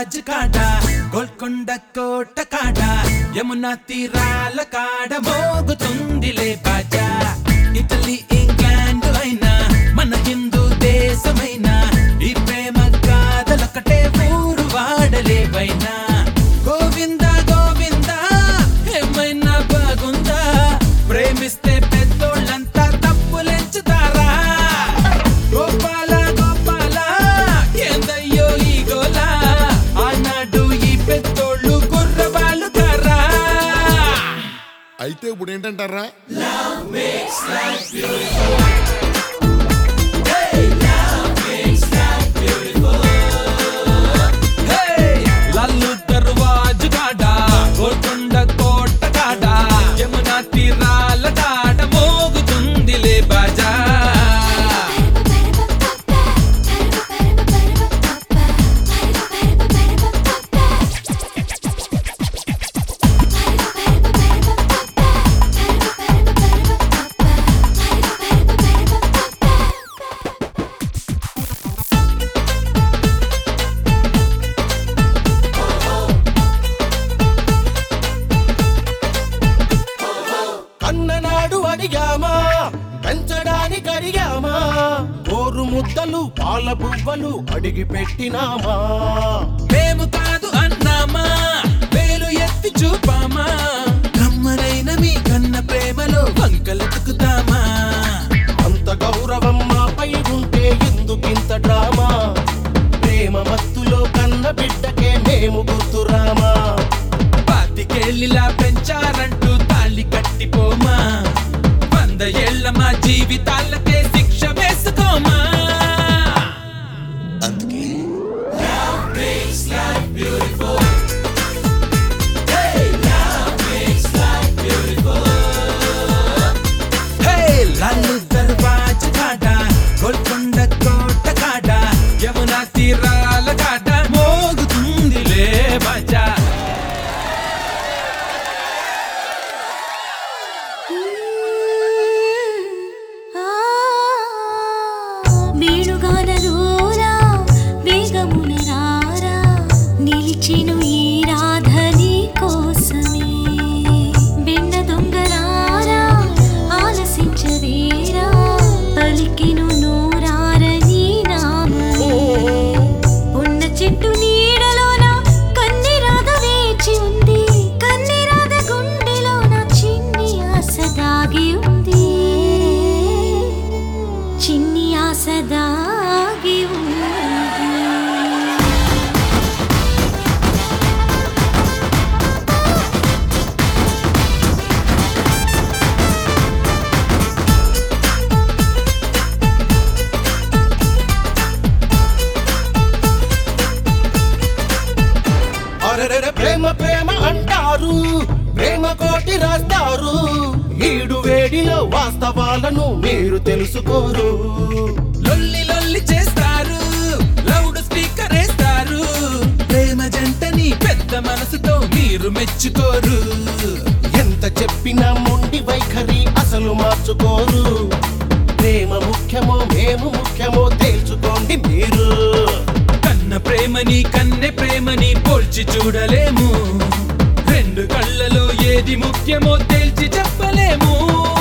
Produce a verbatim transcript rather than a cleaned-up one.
దర్వాజ కాడ గోల్కొండ కోట కాడ యమునా తీరాల కాడ మోగుతుందిలే బాజా ఇటలీ ఇంగ్లాండ్ అయినా మన హిందూ దేశమైనా ఈ ప్రేమ కాదలొకటే ఊరు వాడలేవైనా గోవింద గోవింద ఏమైనా బాగుందా ప్రేమిస్తే పెద్దోళ్ళంతా తప్పులెంచుతారా గోపాల గోపాల ఏందయ్యో ఈ గోలా ఆనాడు ఈ పెద్దోళ్ళు గుర్రవాళ్ళు కారా అయితే ఇప్పుడు ఏంటంటారా Love makes life beautiful. Hey, love makes life beautiful. Hey, Lallu దర్వాజ కాడ గోల్కొండ కోట కాడ యమునా తీరాల కాడ మోగుతుందిలే బాజా అన్ననాడు అడిగామా పెంచడానికి అడిగామా ఓరు ముద్దలు పాల బువ్వలు అడిగి పెట్టినామా మేము కాదు అన్నామా వేలు ఎత్తి చూపామా కమ్మనైన మీ కన్న ప్రేమలో వంకలెతుకుతామా అంత గౌరవం మాపై ఉంటే ఎందుకింత డ్రామా ప్రేమ మత్తులో కన్న బిడ్డకే మేము గుర్తురామా పాతికేళ్ళిలా పెంచారంటూ తాళి కట్టిపోమా వంద ఏళ్ల మా జీవితాలకే శిక్ష వేసుకోమా అందుకే Love makes life beautiful. Hey, love makes life beautiful. Hey, Lallu దర్వాజ కాడ గోల్కొండ కోట కాడ యమునా తీరాల కాడ మోగుతుందిలే బాజా వేణుగానలోరా వేగమున రారా నిలిచెను ఈ రాధని కోసమే వెన్న దొంగలారా ఆలసించవేరా పలికెను నోరారని నామమే ఉన్న చెట్టు నీడలోన కన్ని రాధ వేచి ఉంది కన్ని రాధ గుండెలోన చిన్ని ఆశ దాగి ఉంది చిన్ని ఆశ దాగి ఉంది అరెరెరె ప్రేమ ప్రేమ అంటారు ప్రేమ కోటి రాస్తారు ఈడు వేడిలో వాస్తవాలను మీరు తెలుసుకోరు లొల్లి లొల్లి చేస్తారు లౌడ్ స్పీకర్ వేస్తారు ప్రేమ జంటని పెద్ద మనసుతో మీరు మెచ్చుకోరు ఎంత చెప్పినా మొండి వైఖరి అసలు మార్చుకోరు ప్రేమ ముఖ్యమో మేము ముఖ్యమో తేల్చుకోండి మీరు కన్న ప్రేమని కన్నె ప్రేమని పోల్చి చూడలేము రెండు కళ్ళలో ఏది ముఖ్యమో తేల్చి చెప్పలేము